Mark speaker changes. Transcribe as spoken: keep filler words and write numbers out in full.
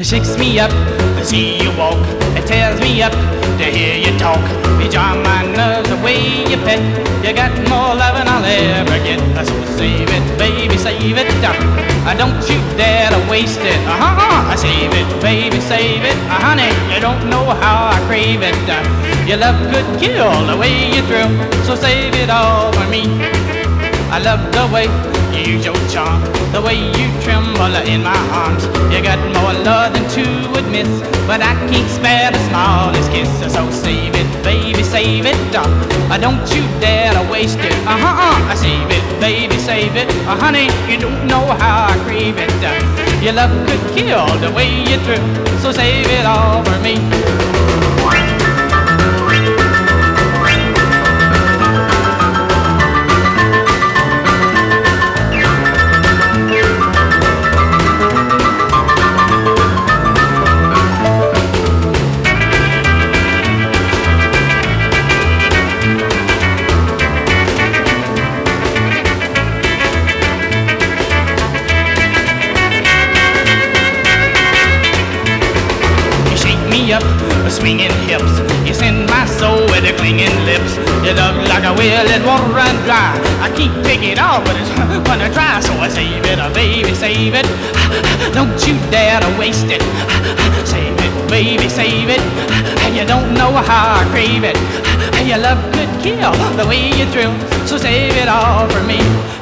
Speaker 1: shakes me up to see you walk. It tears me up to hear you talk. You charm my nerves the way you pet. You got more loving I'll ever get. So save it, baby, save it. Uh, don't you dare to waste it. Uh-huh, save it, baby, save it. Uh, honey, you don't know how I crave it. Uh, your love could kill the way you thrill. So save it all for me. I love the way you use your charm, the way you tremble in my arms. You got more love than two would miss, but I can't spare the smallest kiss. So save it, baby, save it. Uh, don't you dare to waste it. Uh-huh, save it, baby, save it. Uh, honey, you don't know how I crave it. Uh, your love could kill the way you thrill. So save it all for me. Up, swinging hips, you send my soul with the clinging lips. You look like a well that won't run dry. I can't take it all, but it's gonna try. So I save it, oh baby, save it. Don't you dare to waste it. Save it, baby, save it. You don't know how I crave it. Your love could kill the way you thrill. So save it all for me.